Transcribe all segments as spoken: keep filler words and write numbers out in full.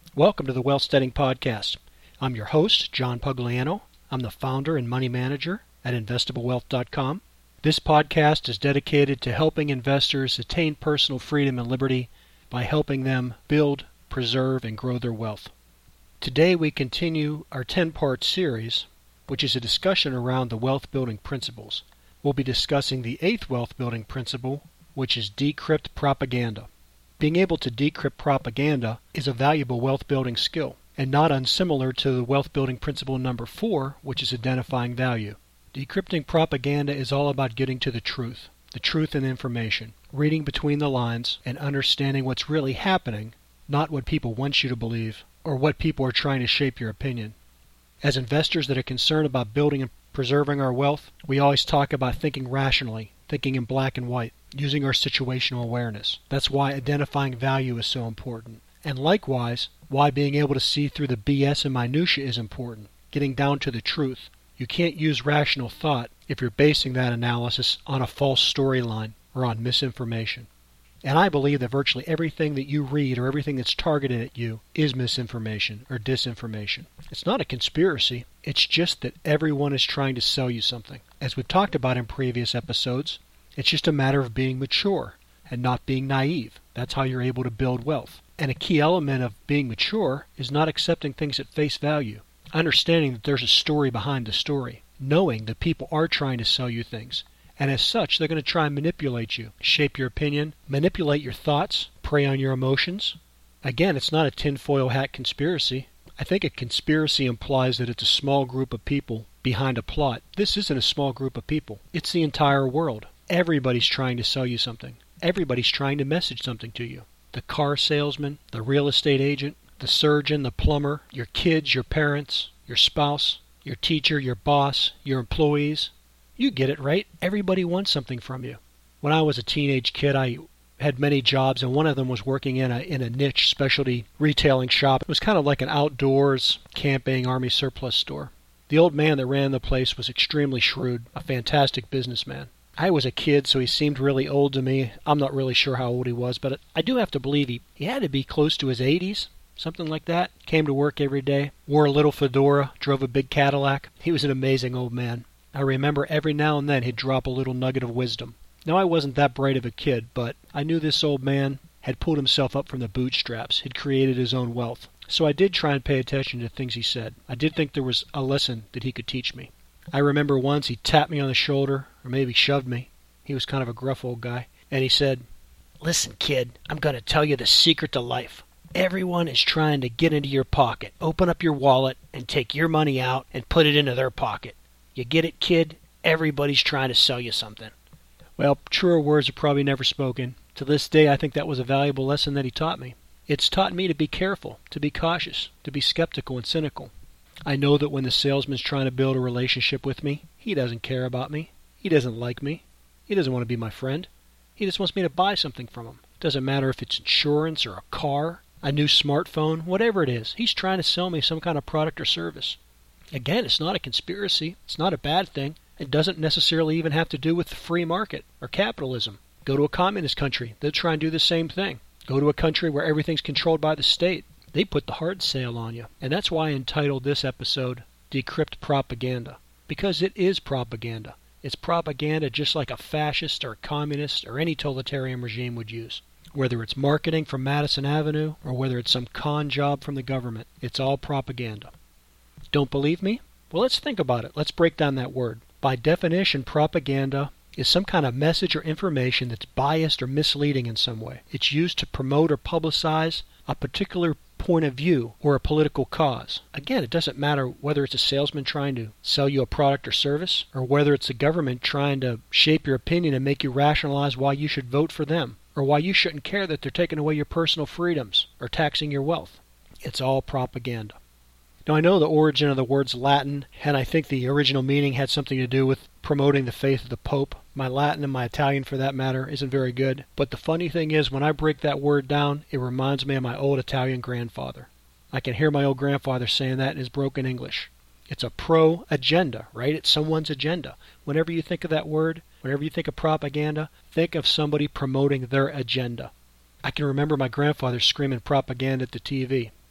Welcome to the Wealth Steading Podcast. I'm your host, John Pugliano. I'm the founder and money manager at investable wealth dot com. This podcast is dedicated to helping investors attain personal freedom and liberty by helping them build, preserve, and grow their wealth. Today we continue our ten-part series, which is a discussion around the wealth-building principles. We'll be discussing the eighth wealth-building principle, which is decrypt propaganda. Being able to decrypt propaganda is a valuable wealth-building skill, and not unsimilar to the wealth-building principle number four, which is identifying value. Decrypting propaganda is all about getting to the truth, the truth in information, reading between the lines, and understanding what's really happening, not what people want you to believe, or what people are trying to shape your opinion. As investors that are concerned about building and preserving our wealth, we always talk about thinking rationally, thinking in black and white, using our situational awareness. That's why identifying value is so important. And likewise, why being able to see through the B S and minutia is important, getting down to the truth. You can't use rational thought if you're basing that analysis on a false storyline or on misinformation. And I believe that virtually everything that you read or everything that's targeted at you is misinformation or disinformation. It's not a conspiracy. It's just that everyone is trying to sell you something. As we've talked about in previous episodes, it's just a matter of being mature and not being naive. That's how you're able to build wealth. And a key element of being mature is not accepting things at face value. Understanding that there's a story behind the story. Knowing that people are trying to sell you things. And as such, they're going to try and manipulate you, shape your opinion, manipulate your thoughts, prey on your emotions. Again, it's not a tinfoil hat conspiracy. I think a conspiracy implies that it's a small group of people behind a plot. This isn't a small group of people. It's the entire world. Everybody's trying to sell you something. Everybody's trying to message something to you. The car salesman, the real estate agent, the surgeon, the plumber, your kids, your parents, your spouse, your teacher, your boss, your employees. You get it, right? Everybody wants something from you. When I was a teenage kid, I had many jobs, and one of them was working in a in a niche specialty retailing shop. It was kind of like an outdoors camping army surplus store. The old man that ran the place was extremely shrewd, a fantastic businessman. I was a kid, so he seemed really old to me. I'm not really sure how old he was, but I do have to believe he, he had to be close to his eighties, something like that. Came to work every day, wore a little fedora, drove a big Cadillac. He was an amazing old man. I remember every now and then he'd drop a little nugget of wisdom. Now, I wasn't that bright of a kid, but I knew this old man had pulled himself up from the bootstraps, had created his own wealth. So I did try and pay attention to things he said. I did think there was a lesson that he could teach me. I remember once he tapped me on the shoulder, or maybe shoved me. He was kind of a gruff old guy. And he said, "Listen, kid, I'm going to tell you the secret to life. Everyone is trying to get into your pocket, open up your wallet, and take your money out and put it into their pocket. You get it, kid? Everybody's trying to sell you something." Well, truer words are probably never spoken. To this day, I think that was a valuable lesson that he taught me. It's taught me to be careful, to be cautious, to be skeptical and cynical. I know that when the salesman's trying to build a relationship with me, he doesn't care about me. He doesn't like me. He doesn't want to be my friend. He just wants me to buy something from him. It doesn't matter if it's insurance or a car, a new smartphone, whatever it is. He's trying to sell me some kind of product or service. Again, it's not a conspiracy. It's not a bad thing. It doesn't necessarily even have to do with the free market or capitalism. Go to a communist country. They'll try and do the same thing. Go to a country where everything's controlled by the state. They put the hard sale on you. And that's why I entitled this episode, Decrypt Propaganda. Because it is propaganda. It's propaganda just like a fascist or a communist or any totalitarian regime would use. Whether it's marketing from Madison Avenue or whether it's some con job from the government, it's all propaganda. Don't believe me? Well, let's think about it. Let's break down that word. By definition, propaganda is some kind of message or information that's biased or misleading in some way. It's used to promote or publicize a particular point of view or a political cause. Again, it doesn't matter whether it's a salesman trying to sell you a product or service or whether it's the government trying to shape your opinion and make you rationalize why you should vote for them or why you shouldn't care that they're taking away your personal freedoms or taxing your wealth. It's all propaganda. Now, I know the origin of the word's Latin, and I think the original meaning had something to do with promoting the faith of the Pope. My Latin and my Italian, for that matter, isn't very good. But the funny thing is, when I break that word down, it reminds me of my old Italian grandfather. I can hear my old grandfather saying that in his broken English. It's a pro-agenda, right? It's someone's agenda. Whenever you think of that word, whenever you think of propaganda, think of somebody promoting their agenda. I can remember my grandfather screaming propaganda at the T V.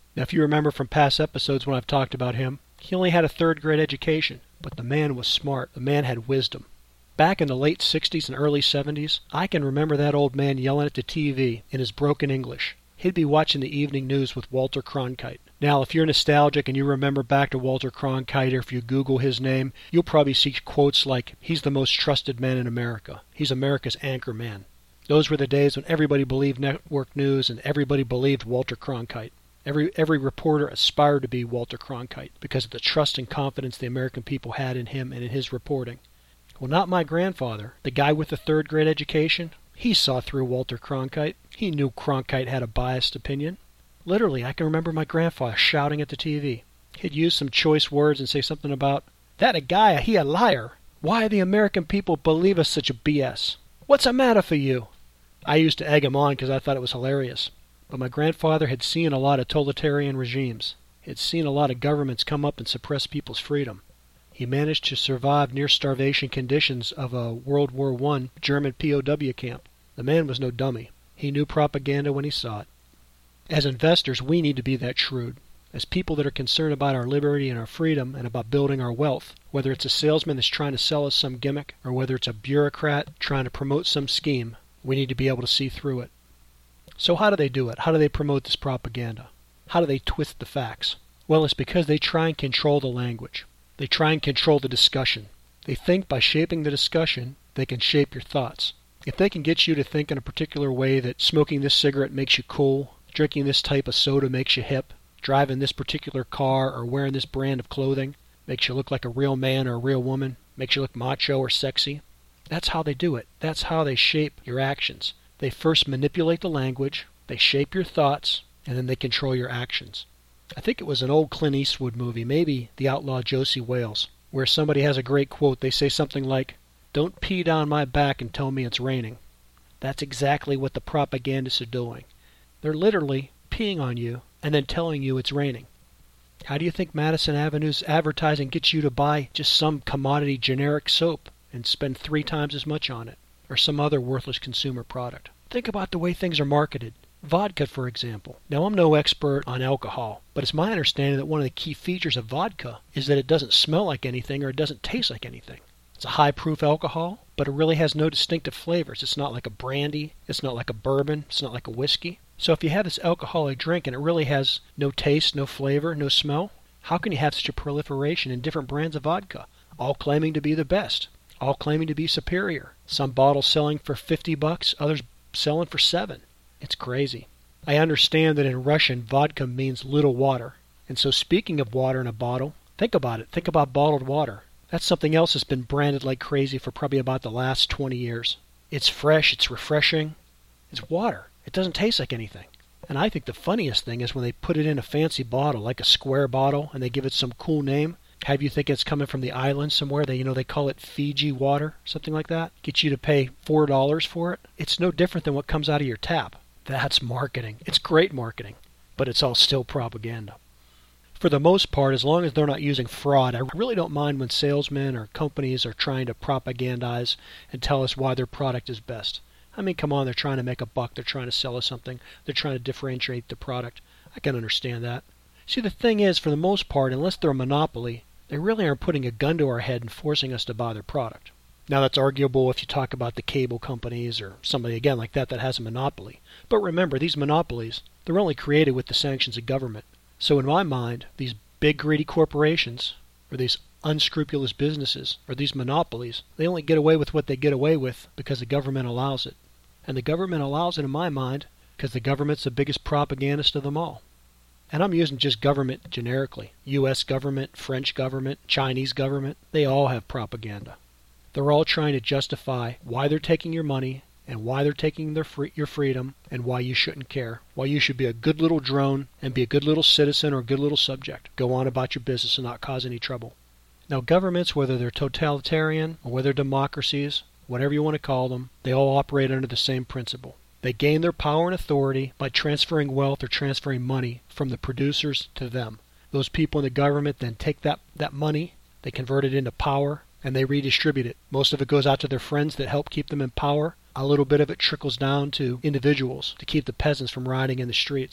Now, if you remember from past episodes when I've talked about him, he only had a third grade education, but the man was smart. The man had wisdom. Back in the late sixties and early seventies, I can remember that old man yelling at the T V in his broken English. He'd be watching the evening news with Walter Cronkite. Now, if you're nostalgic and you remember back to Walter Cronkite, or if you Google his name, you'll probably see quotes like, "He's the most trusted man in America. He's America's anchor man." Those were the days when everybody believed network news and everybody believed Walter Cronkite. Every every reporter aspired to be Walter Cronkite because of the trust and confidence the American people had in him and in his reporting. Well, not my grandfather, the guy with the third grade education. He saw through Walter Cronkite. He knew Cronkite had a biased opinion. Literally, I can remember my grandfather shouting at the T V. He'd use some choice words and say something about, "That a guy, he a liar. Why the American people believe us such a B S? What's the matter for you?" I used to egg him on because I thought it was hilarious. But my grandfather had seen a lot of totalitarian regimes. He had seen a lot of governments come up and suppress people's freedom. He managed to survive near starvation conditions of a World War One German P O W camp. The man was no dummy. He knew propaganda when he saw it. As investors, we need to be that shrewd. As people that are concerned about our liberty and our freedom and about building our wealth, whether it's a salesman that's trying to sell us some gimmick or whether it's a bureaucrat trying to promote some scheme, we need to be able to see through it. So how do they do it? How do they promote this propaganda? How do they twist the facts? Well, it's because they try and control the language. They try and control the discussion. They think by shaping the discussion, they can shape your thoughts. If they can get you to think in a particular way that smoking this cigarette makes you cool, drinking this type of soda makes you hip, driving this particular car or wearing this brand of clothing makes you look like a real man or a real woman, makes you look macho or sexy, that's how they do it. That's how they shape your actions. They first manipulate the language, they shape your thoughts, and then they control your actions. I think it was an old Clint Eastwood movie, maybe The Outlaw Josie Wales, where somebody has a great quote. They say something like, "Don't pee down my back and tell me it's raining." That's exactly what the propagandists are doing. They're literally peeing on you and then telling you it's raining. How do you think Madison Avenue's advertising gets you to buy just some commodity generic soap and spend three times as much on it, or some other worthless consumer product? Think about the way things are marketed. Vodka, for example. Now, I'm no expert on alcohol, but it's my understanding that one of the key features of vodka is that it doesn't smell like anything or it doesn't taste like anything. It's a high-proof alcohol, but it really has no distinctive flavors. It's not like a brandy. It's not like a bourbon. It's not like a whiskey. So if you have this alcoholic drink and it really has no taste, no flavor, no smell, how can you have such a proliferation in different brands of vodka, all claiming to be the best, all claiming to be superior? Some bottles selling for fifty bucks, others selling for seven. It's crazy. I understand that in Russian, vodka means little water. And so speaking of water in a bottle, think about it. Think about bottled water. That's something else that's been branded like crazy for probably about the last twenty years. It's fresh, it's refreshing, it's water. It doesn't taste like anything. And I think the funniest thing is when they put it in a fancy bottle, like a square bottle, and they give it some cool name. Have you think it's coming from the island somewhere? They, you know, they call it Fiji water, something like that. Get you to pay four dollars for it. It's no different than what comes out of your tap. That's marketing. It's great marketing, but it's all still propaganda. For the most part, as long as they're not using fraud, I really don't mind when salesmen or companies are trying to propagandize and tell us why their product is best. I mean, come on, they're trying to make a buck. They're trying to sell us something. They're trying to differentiate the product. I can understand that. See, the thing is, for the most part, unless they're a monopoly, they really aren't putting a gun to our head and forcing us to buy their product. Now, that's arguable if you talk about the cable companies or somebody, again, like that that has a monopoly. But remember, these monopolies, they're only created with the sanctions of government. So in my mind, these big greedy corporations, or these unscrupulous businesses, or these monopolies, they only get away with what they get away with because the government allows it. And the government allows it, in my mind, because the government's the biggest propagandist of them all. And I'm using just government generically. U S government, French government, Chinese government, they all have propaganda. They're all trying to justify why they're taking your money and why they're taking their free, your freedom and why you shouldn't care, why you should be a good little drone and be a good little citizen or a good little subject. Go on about your business and not cause any trouble. Now, governments, whether they're totalitarian or whether they're democracies, whatever you want to call them, they all operate under the same principle. They gain their power and authority by transferring wealth or transferring money from the producers to them. Those people in the government then take that, that money, they convert it into power, and they redistribute it. Most of it goes out to their friends that help keep them in power. A little bit of it trickles down to individuals to keep the peasants from rioting in the streets.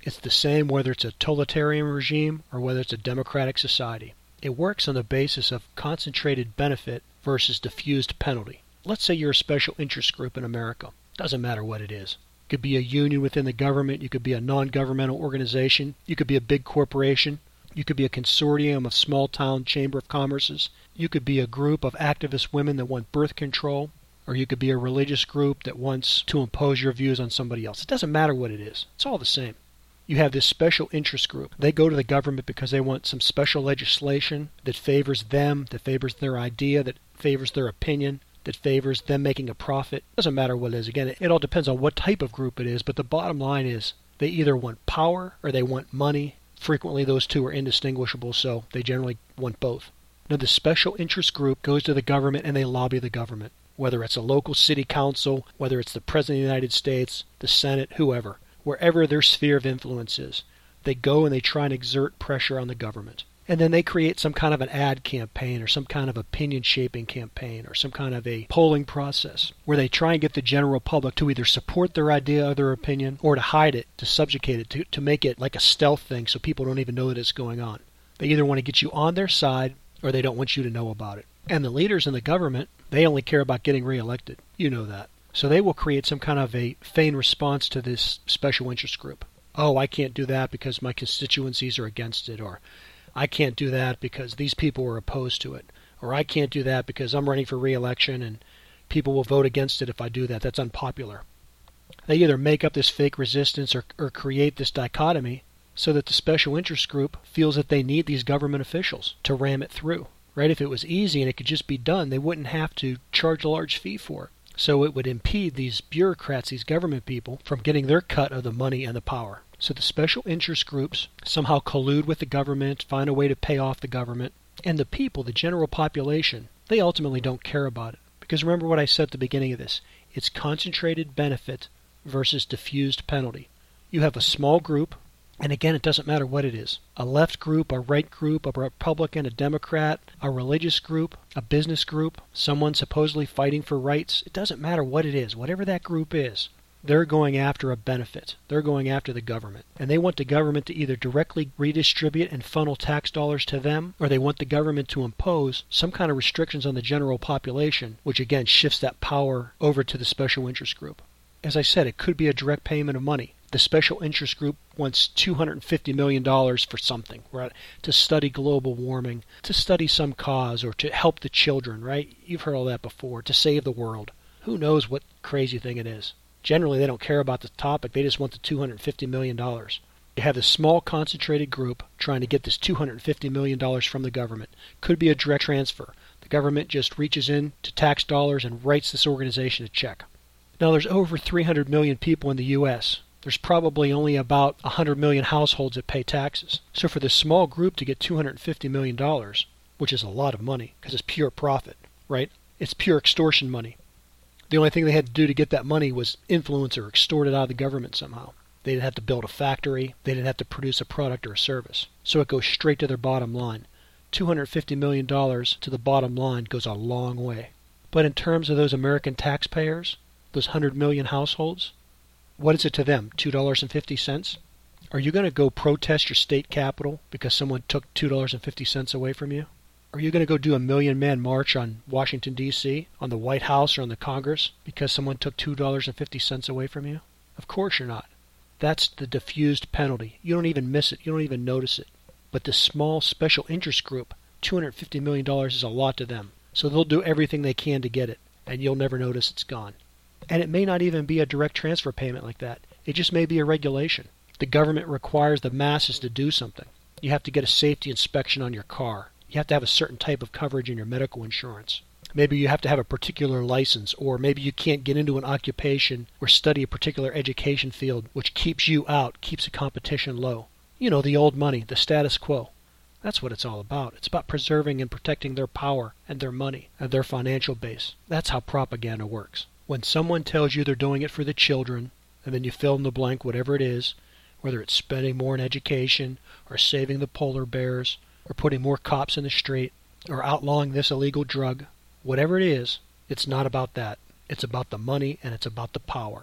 It's the same whether it's a totalitarian regime or whether it's a democratic society. It works on the basis of concentrated benefit versus diffused penalty. Let's say you're a special interest group in America. Doesn't matter what it is. It could be a union within the government. You could be a non-governmental organization. You could be a big corporation. You could be a consortium of small-town chamber of commerces. You could be a group of activist women that want birth control. Or you could be a religious group that wants to impose your views on somebody else. It doesn't matter what it is. It's all the same. You have this special interest group. They go to the government because they want some special legislation that favors them, that favors their idea, that favors their opinion, that favors them making a profit. It doesn't matter what it is. Again, it, it all depends on what type of group it is, but the bottom line is they either want power or they want money. Frequently those two are indistinguishable, so they generally want both. Now the special interest group goes to the government and they lobby the government, whether it's a local city council, whether it's the President of the United States, the Senate, whoever. Wherever their sphere of influence is, they go and they try and exert pressure on the government. And then they create some kind of an ad campaign or some kind of opinion-shaping campaign or some kind of a polling process where they try and get the general public to either support their idea or their opinion or to hide it, to subjugate it, to, to make it like a stealth thing so people don't even know that it's going on. They either want to get you on their side or they don't want you to know about it. And the leaders in the government, they only care about getting reelected. You know that. So they will create some kind of a feigned response to this special interest group. Oh, I can't do that because my constituencies are against it, or I can't do that because these people are opposed to it, or I can't do that because I'm running for re-election and people will vote against it if I do that. That's unpopular. They either make up this fake resistance or, or create this dichotomy so that the special interest group feels that they need these government officials to ram it through. Right? If it was easy and it could just be done, they wouldn't have to charge a large fee for it. So it would impede these bureaucrats, these government people, from getting their cut of the money and the power. So the special interest groups somehow collude with the government, find a way to pay off the government. And the people, the general population, they ultimately don't care about it. Because remember what I said at the beginning of this. It's concentrated benefit versus diffused penalty. You have a small group, and again, it doesn't matter what it is. A left group, a right group, a Republican, a Democrat, a religious group, a business group, someone supposedly fighting for rights. It doesn't matter what it is. Whatever that group is, they're going after a benefit. They're going after the government. And they want the government to either directly redistribute and funnel tax dollars to them, or they want the government to impose some kind of restrictions on the general population, which again shifts that power over to the special interest group. As I said, it could be a direct payment of money. The special interest group wants two hundred fifty million dollars for something, right? To study global warming, to study some cause, or to help the children, right? You've heard all that before, to save the world. Who knows what crazy thing it is? Generally, they don't care about the topic. They just want the two hundred fifty million dollars. You have this small concentrated group trying to get this two hundred fifty million dollars from the government. Could be a direct transfer. The government just reaches in to tax dollars and writes this organization a check. Now, there's over three hundred million people in the U S There's probably only about one hundred million households that pay taxes. So for this small group to get two hundred fifty million dollars, which is a lot of money because it's pure profit, right? It's pure extortion money. The only thing they had to do to get that money was influence or extort it out of the government somehow. They didn't have to build a factory. They didn't have to produce a product or a service. So it goes straight to their bottom line. two hundred fifty million dollars to the bottom line goes a long way. But in terms of those American taxpayers, those one hundred million households, what is it to them? two dollars and fifty cents? Are you going to go protest your state capitol because someone took two dollars and fifty cents away from you? Are you going to go do a million-man march on Washington, D C, on the White House or on the Congress because someone took two dollars and fifty cents away from you? Of course you're not. That's the diffused penalty. You don't even miss it. You don't even notice it. But this small special interest group, two hundred fifty million dollars is a lot to them. So they'll do everything they can to get it, and you'll never notice it's gone. And it may not even be a direct transfer payment like that. It just may be a regulation. The government requires the masses to do something. You have to get a safety inspection on your car. You have to have a certain type of coverage in your medical insurance. Maybe you have to have a particular license, or maybe you can't get into an occupation or study a particular education field, which keeps you out, keeps the competition low. You know, the old money, the status quo. That's what it's all about. It's about preserving and protecting their power and their money and their financial base. That's how propaganda works. When someone tells you they're doing it for the children, and then you fill in the blank whatever it is, whether it's spending more in education, or saving the polar bears, or putting more cops in the street, or outlawing this illegal drug, whatever it is, it's not about that. It's about the money and it's about the power.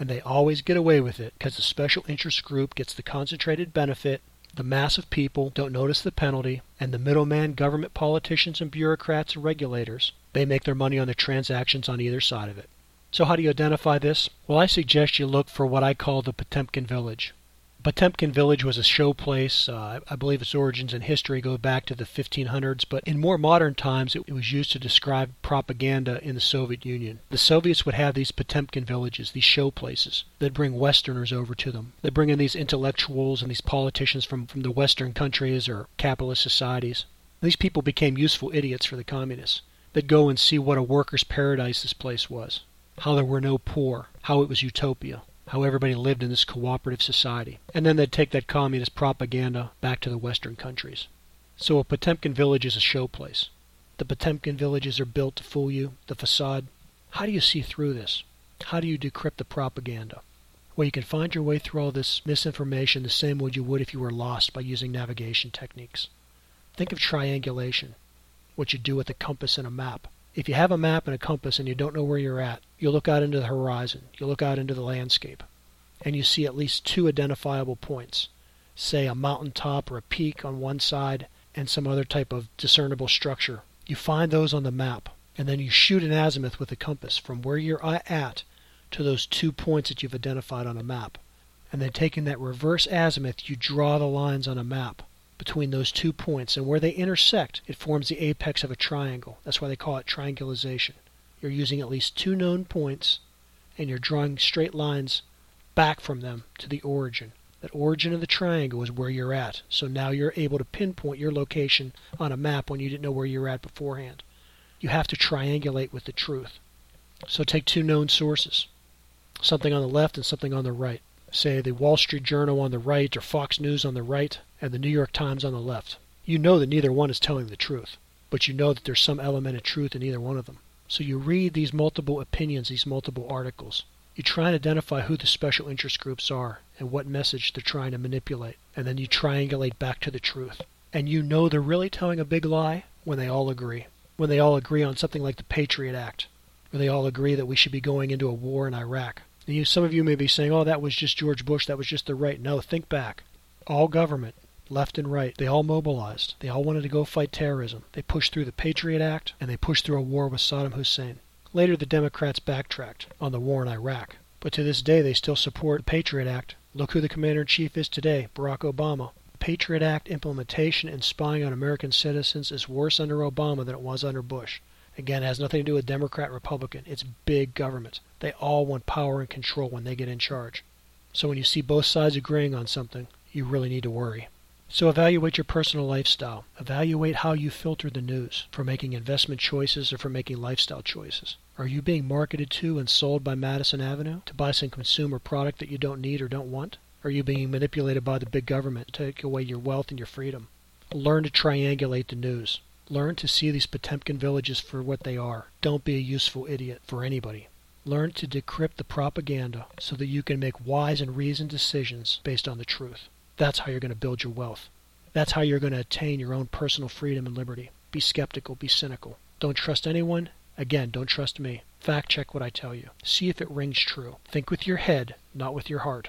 And they always get away with it because the special interest group gets the concentrated benefit, the mass of people don't notice the penalty, and the middleman government politicians and bureaucrats and regulators, they make their money on the transactions on either side of it. So how do you identify this? Well, I suggest you look for what I call the Potemkin Village. Potemkin Village was a show place. Uh, I believe its origins and history go back to the fifteen hundreds, but in more modern times it was used to describe propaganda in the Soviet Union. The Soviets would have these Potemkin villages, these show places. They'd bring Westerners over to them. They'd bring in these intellectuals and these politicians from, from the Western countries or capitalist societies. These people became useful idiots for the communists. They'd go and see what a worker's paradise this place was, how there were no poor, how it was utopia, how everybody lived in this cooperative society. And then they'd take that communist propaganda back to the Western countries. So a Potemkin village is a show place. The Potemkin villages are built to fool you, the facade. How do you see through this? How do you decrypt the propaganda? Well, you can find your way through all this misinformation the same way you would if you were lost by using navigation techniques. Think of triangulation, what you do with a compass and a map. If you have a map and a compass and you don't know where you're at, you look out into the horizon, you look out into the landscape, and you see at least two identifiable points, say a mountaintop or a peak on one side and some other type of discernible structure. You find those on the map, and then you shoot an azimuth with a compass from where you're at to those two points that you've identified on a map. And then taking that reverse azimuth, you draw the lines on a map between those two points, and where they intersect, it forms the apex of a triangle. That's why they call it triangulation. You're using at least two known points, and you're drawing straight lines back from them to the origin. That origin of the triangle is where you're at. So now you're able to pinpoint your location on a map when you didn't know where you were at beforehand. You have to triangulate with the truth. So take two known sources, something on the left and something on the right. Say the Wall Street Journal on the right or Fox News on the right and the New York Times on the left. You know that neither one is telling the truth, but you know that there's some element of truth in either one of them. So you read these multiple opinions, these multiple articles. You try and identify who the special interest groups are and what message they're trying to manipulate, and then you triangulate back to the truth. And you know they're really telling a big lie when they all agree. When they all agree on something like the Patriot Act, where they all agree that we should be going into a war in Iraq. And you, some of you may be saying, oh, that was just George Bush, that was just the right. No, think back. All government, left and right, they all mobilized. They all wanted to go fight terrorism. They pushed through the Patriot Act, and they pushed through a war with Saddam Hussein. Later, the Democrats backtracked on the war in Iraq. But to this day, they still support the Patriot Act. Look who the Commander-in-Chief is today, Barack Obama. The Patriot Act implementation and spying on American citizens is worse under Obama than it was under Bush. Again, it has nothing to do with Democrat, Republican. It's big government. They all want power and control when they get in charge. So when you see both sides agreeing on something, you really need to worry. So evaluate your personal lifestyle. Evaluate how you filter the news for making investment choices or for making lifestyle choices. Are you being marketed to and sold by Madison Avenue to buy some consumer product that you don't need or don't want? Are you being manipulated by the big government to take away your wealth and your freedom? Learn to triangulate the news. Learn to see these Potemkin villages for what they are. Don't be a useful idiot for anybody. Learn to decrypt the propaganda so that you can make wise and reasoned decisions based on the truth. That's how you're going to build your wealth. That's how you're going to attain your own personal freedom and liberty. Be skeptical, be cynical. Don't trust anyone. Again, don't trust me. Fact check what I tell you. See if it rings true. Think with your head, not with your heart.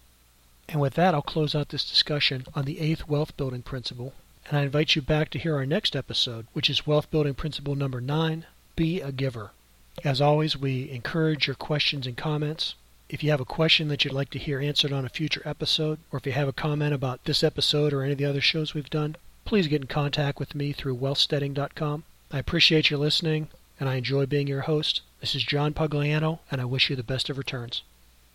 And with that, I'll close out this discussion on the eighth wealth building principle. And I invite you back to hear our next episode, which is wealth building principle number nine, be a giver. As always, we encourage your questions and comments. If you have a question that you'd like to hear answered on a future episode, or if you have a comment about this episode or any of the other shows we've done, please get in contact with me through wealth steading dot com. I appreciate you listening, and I enjoy being your host. This is John Pugliano, and I wish you the best of returns.